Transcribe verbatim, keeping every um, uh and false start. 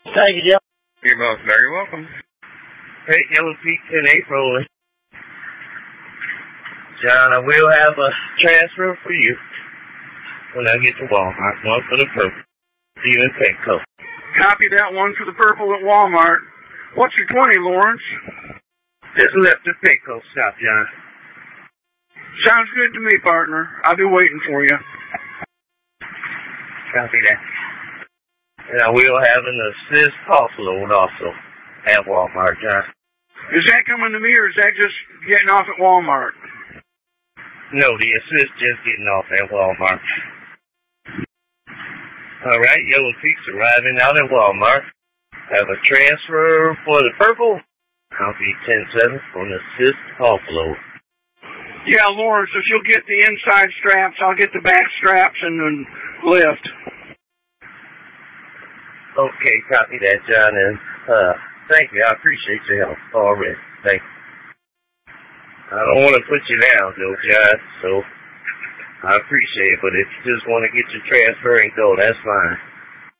Thank you, John. You're most very welcome. Hey, Yellow Peak ten April. John, I will have a transfer for you when I get to Walmart. One for the purple. See you in Petco. Copy that one for the purple at Walmart. What's your twenty, Lawrence? Just left the Petco shop, John. Sounds good to me, partner. I'll be waiting for you. Copy that. And I will have an assist offload also at Walmart, John. Is that coming to me, or is that just getting off at Walmart? No, the assist just getting off at Walmart. All right, Yellow Peak's arriving out at Walmart. Have a transfer for the purple. Copy ten seven for an assist offload. Yeah, Lawrence, if you'll get the inside straps, I'll get the back straps and then lift. Okay, copy that, John, and uh, thank you. I appreciate your help already. Thank you. I don't want to put you down, though, John, so I appreciate it, but if you just want to get your transfer and go, that's fine.